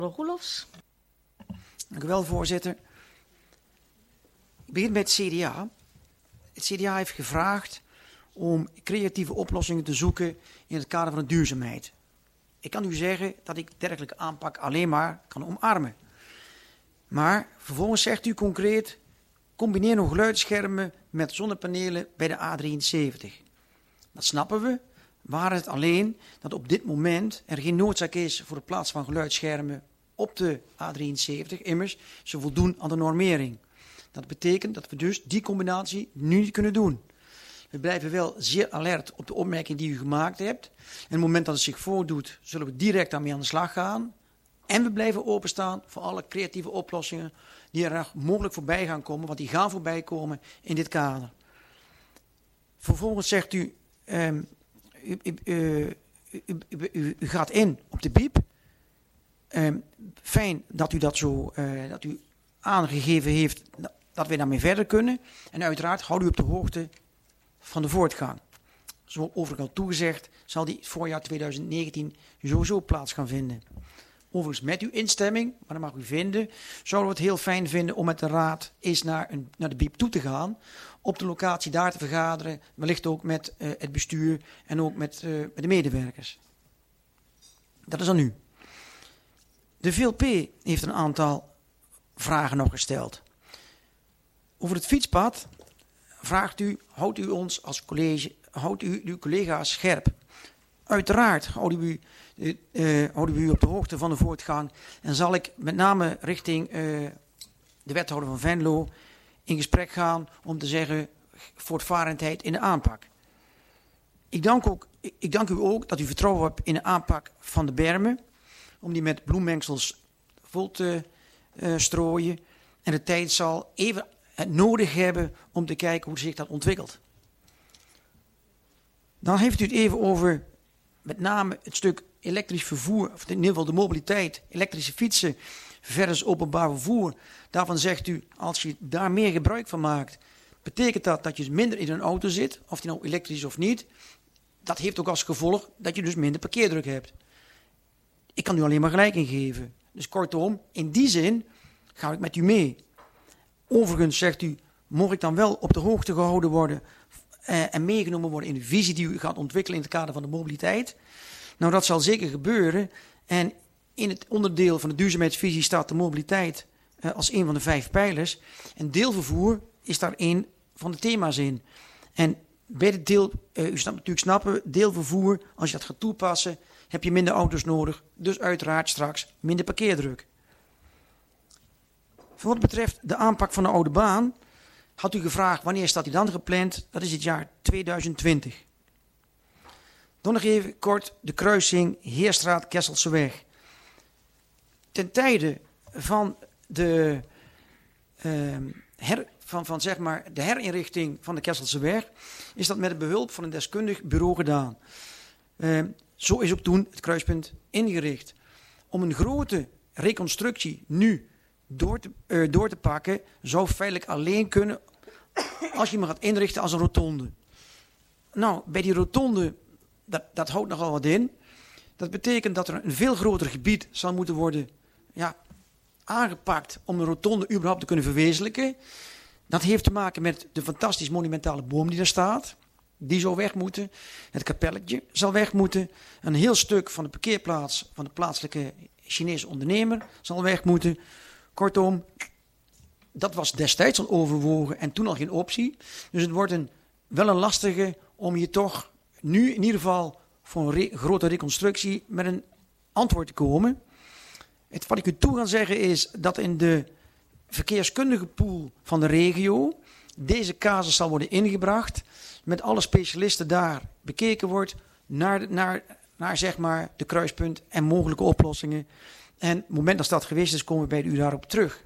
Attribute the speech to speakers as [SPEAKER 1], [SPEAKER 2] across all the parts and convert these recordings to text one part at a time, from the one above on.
[SPEAKER 1] Roelofs.
[SPEAKER 2] Dank u wel, voorzitter. Ik begin met het CDA. Het CDA heeft gevraagd om creatieve oplossingen te zoeken in het kader van de duurzaamheid. Ik kan u zeggen dat ik dergelijke aanpak alleen maar kan omarmen. Maar vervolgens zegt u concreet, combineer nog geluidsschermen met zonnepanelen bij de A73. Dat snappen we. Waar het alleen dat op dit moment er geen noodzaak is voor de plaats van geluidsschermen op de A73. Immers, ze voldoen aan de normering. Dat betekent dat we dus die combinatie nu niet kunnen doen. We blijven wel zeer alert op de opmerking die u gemaakt hebt. En op het moment dat het zich voordoet, zullen we direct daarmee aan de slag gaan. En we blijven openstaan voor alle creatieve oplossingen die er nog mogelijk voorbij gaan komen. Want die gaan voorbij komen in dit kader. Vervolgens zegt u, u gaat in op de biep. Fijn dat u dat zo dat u aangegeven heeft dat we daarmee verder kunnen. En uiteraard houden u op de hoogte van de voortgang. Zoals overigens al toegezegd, zal die voorjaar 2019 sowieso plaats gaan vinden. Overigens met uw instemming, maar dat mag u vinden, zouden we het heel fijn vinden om met de raad eens naar de biep toe te gaan. Op de locatie daar te vergaderen, wellicht ook met het bestuur en ook met de medewerkers. Dat is aan u. De VLP heeft een aantal vragen nog gesteld. Over het fietspad vraagt u, houdt u ons als college, houdt u uw collega's scherp. Uiteraard houden we u op de hoogte van de voortgang en zal ik met name richting de wethouder van Venlo in gesprek gaan om te zeggen voortvarendheid in de aanpak. Ik dank u ook dat u vertrouwen hebt in de aanpak van de bermen, om die met bloemmengsels vol te strooien. En de tijd zal even het nodig hebben om te kijken hoe zich dat ontwikkelt. Dan heeft u het even over met name het stuk elektrisch vervoer, of in ieder geval de mobiliteit, elektrische fietsen versus openbaar vervoer. Daarvan zegt u, als je daar meer gebruik van maakt, betekent dat dat je minder in een auto zit, of die nou elektrisch is of niet. Dat heeft ook als gevolg dat je dus minder parkeerdruk hebt. Ik kan u alleen maar gelijk in geven. Dus kortom, in die zin ga ik met u mee. Overigens zegt u, mocht ik dan wel op de hoogte gehouden worden en meegenomen worden in de visie die u gaat ontwikkelen in het kader van de mobiliteit. Nou, dat zal zeker gebeuren. En in het onderdeel van de duurzaamheidsvisie staat de mobiliteit als een van de 5 pijlers. En deelvervoer is daar een van de thema's in. En bij de u snapt natuurlijk snappen, deelvervoer, als je dat gaat toepassen, heb je minder auto's nodig. Dus uiteraard straks minder parkeerdruk. Voor wat betreft de aanpak van de oude baan, had u gevraagd wanneer staat die dan gepland? Dat is het jaar 2020. Dan nog even kort de kruising Heerstraat-Kesselseweg. Ten tijde van de de herinrichting van de Kesselseweg is dat met behulp van een deskundig bureau gedaan. Zo is ook toen het kruispunt ingericht. Om een grote reconstructie nu door te pakken, zou feitelijk alleen kunnen als je hem gaat inrichten als een rotonde. Nou, bij die rotonde, dat houdt nogal wat in. Dat betekent dat er een veel groter gebied zal moeten worden aangepakt om een rotonde überhaupt te kunnen verwezenlijken. Dat heeft te maken met de fantastisch monumentale boom die daar staat. Die zou weg moeten. Het kapelletje zal weg moeten. Een heel stuk van de parkeerplaats van de plaatselijke Chinese ondernemer zal weg moeten. Kortom, dat was destijds al overwogen en toen al geen optie. Dus het wordt wel een lastige om je toch nu in ieder geval voor een grote reconstructie met een antwoord te komen. Wat ik u toe ga zeggen is dat in de verkeerskundige pool van de regio deze casus zal worden ingebracht. Met alle specialisten daar bekeken wordt naar zeg maar de kruispunt en mogelijke oplossingen. En op het moment dat dat geweest is, komen we bij u daarop terug.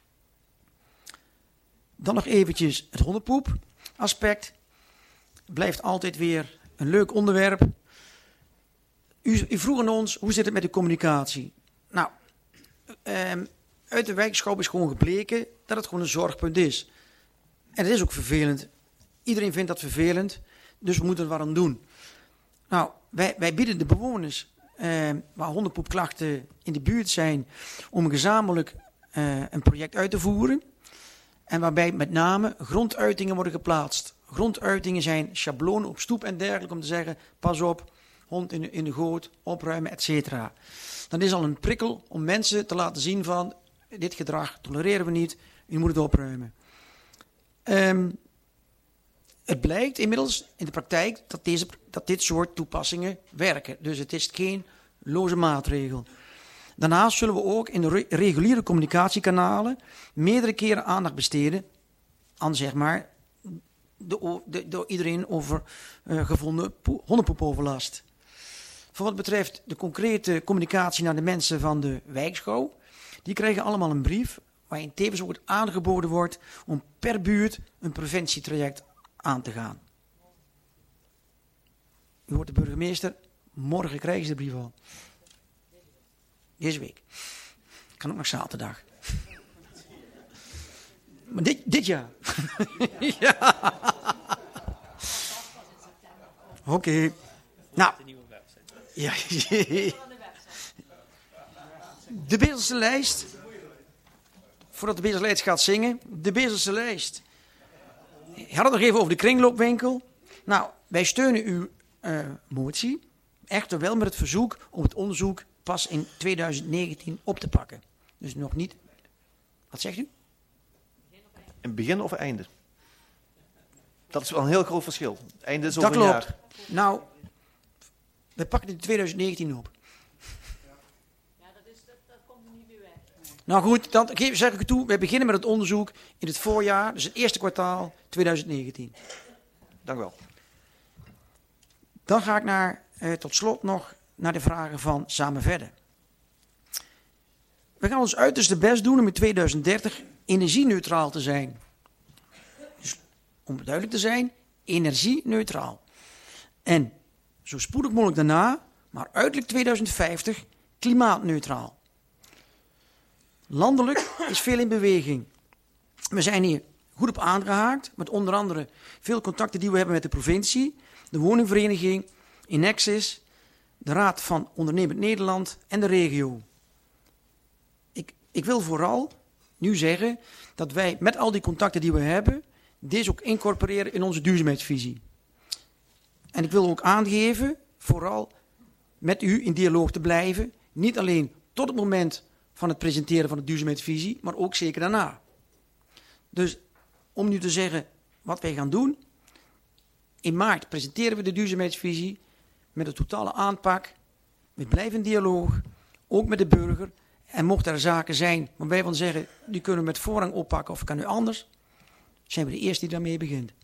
[SPEAKER 2] Dan nog eventjes het hondenpoep aspect. Blijft altijd weer een leuk onderwerp. U vroeg aan ons, hoe zit het met de communicatie? Nou, uit de wijkschouw is gewoon gebleken dat het gewoon een zorgpunt is. En het is ook vervelend. Iedereen vindt dat vervelend, dus we moeten er wat aan doen. Nou, wij bieden de bewoners waar hondenpoepklachten in de buurt zijn, om gezamenlijk een project uit te voeren. En waarbij met name gronduitingen worden geplaatst. Gronduitingen zijn schablonen op stoep en dergelijke om te zeggen, pas op, hond in de goot, opruimen, etc. Dan is al een prikkel om mensen te laten zien van, dit gedrag tolereren we niet, u moet het opruimen. Het blijkt inmiddels in de praktijk dat dit soort toepassingen werken. Dus het is geen loze maatregel. Daarnaast zullen we ook in de reguliere communicatiekanalen meerdere keren aandacht besteden aan, zeg maar, door iedereen gevonden hondenpoepoverlast. Voor wat betreft de concrete communicatie naar de mensen van de wijkschouw, die krijgen allemaal een brief waarin tevens ook aangeboden wordt om per buurt een preventietraject aan te gaan. U hoort de burgemeester, morgen krijgen ze de brief al. Deze week. Kan ook nog zaterdag. Maar dit jaar. Ja. Oké. Nou. Ja. De Bezelse lijst. Voordat de Bezelse lijst gaat zingen. De Bezelse lijst. Je had het nog even over de kringloopwinkel. Nou, wij steunen uw motie. Echter wel met het verzoek om het onderzoek pas in 2019 op te pakken. Dus nog niet. Wat zegt u?
[SPEAKER 1] In begin of einde? Dat is wel een heel groot verschil. Einde is over
[SPEAKER 2] dat
[SPEAKER 1] een
[SPEAKER 2] klopt.
[SPEAKER 1] jaar.
[SPEAKER 2] Nou, we pakken het in 2019 op.
[SPEAKER 3] Ja, dat komt er niet meer weg.
[SPEAKER 2] Nou goed, dan zeg ik u toe. We beginnen met het onderzoek in het voorjaar, dus het eerste kwartaal 2019.
[SPEAKER 1] Dank u wel.
[SPEAKER 2] Dan ga ik tot slot nog naar de vragen van Samen Verder. We gaan ons uiterste best doen om in 2030 energie-neutraal te zijn. Dus om duidelijk te zijn, energie-neutraal. En zo spoedig mogelijk daarna, maar uiterlijk 2050, klimaatneutraal. Landelijk is veel in beweging. We zijn hier goed op aangehaakt, met onder andere veel contacten die we hebben met de provincie, de woningvereniging, Inexis, de Raad van Ondernemend Nederland en de regio. Ik wil vooral nu zeggen dat wij met al die contacten die we hebben, deze ook incorporeren in onze duurzaamheidsvisie. En ik wil ook aangeven, vooral met u in dialoog te blijven, niet alleen tot het moment van het presenteren van de duurzaamheidsvisie, maar ook zeker daarna. Dus om nu te zeggen wat wij gaan doen, in maart presenteren we de duurzaamheidsvisie met een totale aanpak. We blijven in dialoog, ook met de burger. En mochten er zaken zijn waarbij wij van zeggen, die kunnen we met voorrang oppakken of kan nu anders, zijn we de eerste die daarmee begint.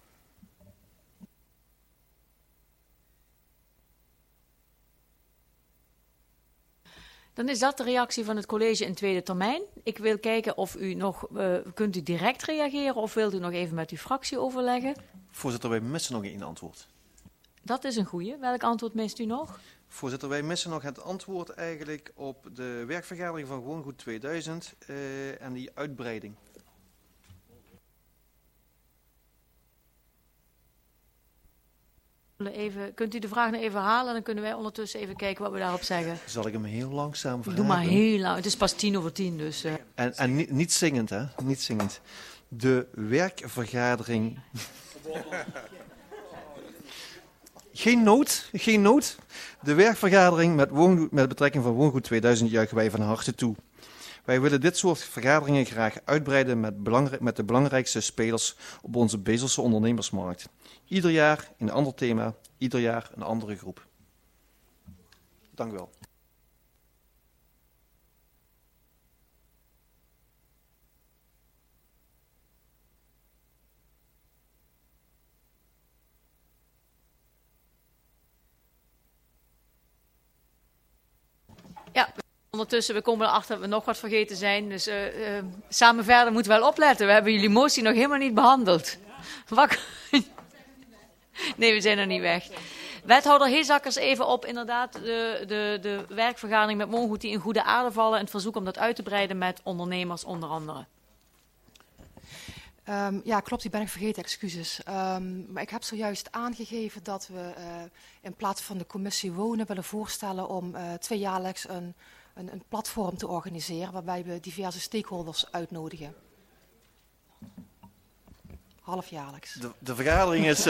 [SPEAKER 3] Dan is dat de reactie van het college in tweede termijn. Ik wil kijken of u nog, kunt u direct reageren of wilt u nog even met uw fractie overleggen?
[SPEAKER 1] Voorzitter, wij missen nog één antwoord.
[SPEAKER 3] Dat is een goeie. Welk antwoord mist u nog?
[SPEAKER 1] Voorzitter, wij missen nog het antwoord eigenlijk op de werkvergadering van Woongoed 2000 en die uitbreiding.
[SPEAKER 3] Kunt u de vraag nog even halen? Dan kunnen wij ondertussen even kijken wat we daarop zeggen.
[SPEAKER 1] Zal ik hem heel langzaam vragen?
[SPEAKER 3] Doe maar heel lang. Het is pas 10:10, dus...
[SPEAKER 1] En niet zingend, hè? Niet zingend. De werkvergadering... Geen nood. De werkvergadering met betrekking van Woongoed 2000 juichen wij van harte toe. Wij willen dit soort vergaderingen graag uitbreiden met de belangrijkste spelers op onze Bezelse ondernemersmarkt. Ieder jaar een ander thema, ieder jaar een andere groep. Dank u wel.
[SPEAKER 3] Ja, ondertussen, we komen erachter dat we nog wat vergeten zijn. Dus Samen Verder moeten wel opletten. We hebben jullie motie nog helemaal niet behandeld. Nee, we zijn nog niet weg. Wethouder Heesakkers even op inderdaad de werkvergadering met Woongoed die in goede aarde vallen. En het verzoek om dat uit te breiden met ondernemers onder andere.
[SPEAKER 4] Ja, klopt, die ben ik vergeten, excuses. Maar ik heb zojuist aangegeven dat we in plaats van de commissie Wonen willen voorstellen om tweejaarlijks een platform te organiseren waarbij we diverse stakeholders uitnodigen. Halfjaarlijks.
[SPEAKER 1] De vergadering is...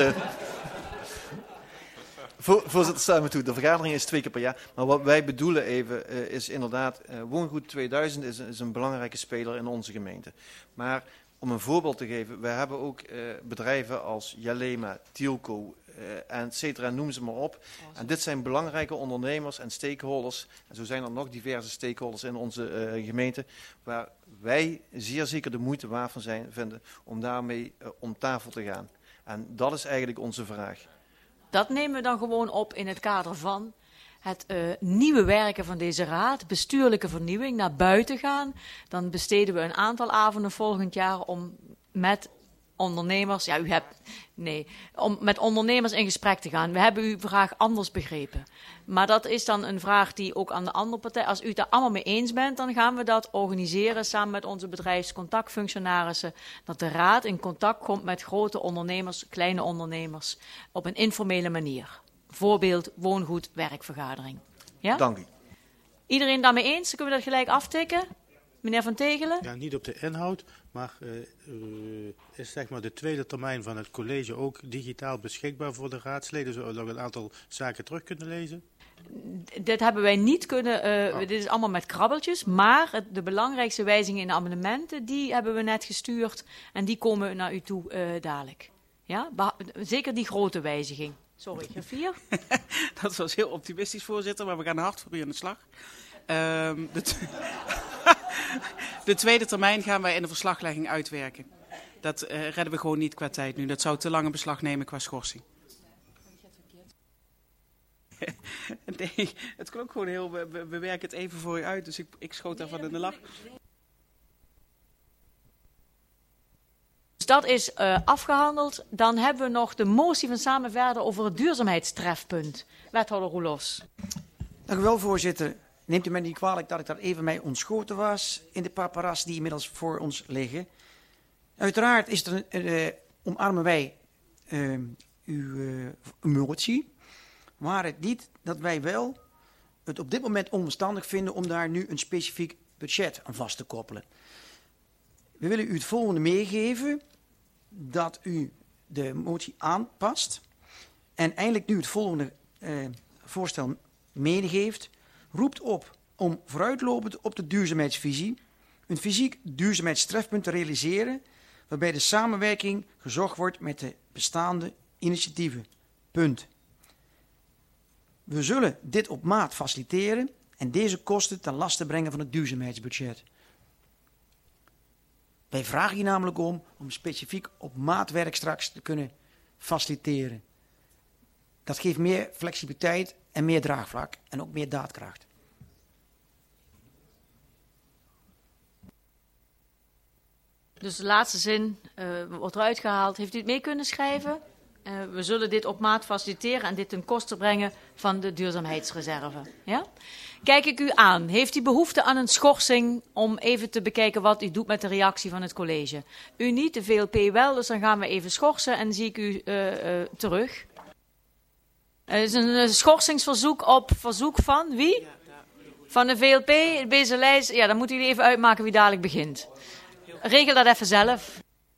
[SPEAKER 1] Voorzitter, sta me toe. De vergadering is 2 keer per jaar. Maar wat wij bedoelen even is inderdaad... Woongoed 2000 is een belangrijke speler in onze gemeente. Maar om een voorbeeld te geven... We hebben ook bedrijven als Jalema, Tielco... en et cetera, noem ze maar op. En dit zijn belangrijke ondernemers en stakeholders. En zo zijn er nog diverse stakeholders in onze gemeente... waar wij zeer zeker de moeite waard van vinden... om daarmee om tafel te gaan. En dat is eigenlijk onze vraag.
[SPEAKER 3] Dat nemen we dan gewoon op in het kader van het nieuwe werken van deze raad, bestuurlijke vernieuwing, naar buiten gaan. Dan besteden we een aantal avonden volgend jaar om met ondernemers, om met ondernemers in gesprek te gaan. We hebben uw vraag anders begrepen. Maar dat is dan een vraag die ook aan de andere partij, als u het daar allemaal mee eens bent, dan gaan we dat organiseren samen met onze bedrijfscontactfunctionarissen. Dat de raad in contact komt met grote ondernemers, kleine ondernemers, op een informele manier. Voorbeeld woongoed werkvergadering. Ja?
[SPEAKER 1] Dank u.
[SPEAKER 3] Iedereen daarmee eens? Dan kunnen we dat gelijk aftikken? Meneer Van Tegelen?
[SPEAKER 5] Ja, niet op de inhoud, maar is zeg maar de tweede termijn van het college ook digitaal beschikbaar voor de raadsleden, zodat we nog een aantal zaken terug kunnen lezen?
[SPEAKER 3] Dit hebben wij niet kunnen, dit is allemaal met krabbeltjes, maar de belangrijkste wijzigingen in de amendementen, die hebben we net gestuurd en die komen naar u toe dadelijk. Ja? Zeker die grote wijziging. Sorry, Griffier?
[SPEAKER 6] Dat was heel optimistisch, voorzitter, maar we gaan hard voor u aan de slag. De tweede termijn gaan wij in de verslaglegging uitwerken. Dat redden we gewoon niet qua tijd nu. Dat zou te lang een beslag nemen qua schorsing. Nee, het klonk gewoon heel... We werken het even voor u uit, dus ik schoot daarvan in de lach.
[SPEAKER 3] Dus dat is afgehandeld. Dan hebben we nog de motie van Samen Verder over het duurzaamheidstrefpunt. Wethouder Roelofs.
[SPEAKER 2] Dank u wel, voorzitter. Neemt u mij niet kwalijk dat ik daar even mee ontschoten was in de paparas die inmiddels voor ons liggen. Uiteraard is omarmen wij uw motie. Maar het niet dat wij wel het op dit moment onverstandig vinden om daar nu een specifiek budget aan vast te koppelen. We willen u het volgende meegeven, dat u de motie aanpast en eindelijk nu het volgende voorstel meegeeft. Roept op om vooruitlopend op de duurzaamheidsvisie een fysiek duurzaamheidstrefpunt te realiseren, waarbij de samenwerking gezocht wordt met de bestaande initiatieven. Punt. We zullen dit op maat faciliteren en deze kosten ten laste brengen van het duurzaamheidsbudget. Wij vragen hier namelijk om specifiek op maatwerk straks te kunnen faciliteren. Dat geeft meer flexibiliteit en meer draagvlak en ook meer daadkracht.
[SPEAKER 3] Dus de laatste zin wordt eruit gehaald. Heeft u het mee kunnen schrijven? We zullen dit op maat faciliteren en dit ten koste brengen van de duurzaamheidsreserve. Ja? Kijk ik u aan. Heeft u behoefte aan een schorsing om even te bekijken wat u doet met de reactie van het college? U niet, de VLP wel, dus dan gaan we even schorsen en zie ik u terug. Er is een schorsingsverzoek op verzoek van wie? Van de VLP, deze lijst. Ja, dan moeten jullie even uitmaken wie dadelijk begint. Regel dat even zelf.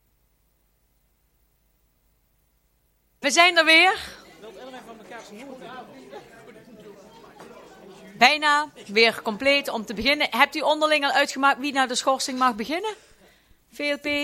[SPEAKER 3] We zijn er weer. Bijna weer compleet om te beginnen. Hebt u onderling al uitgemaakt wie naar de schorsing mag beginnen? VLP?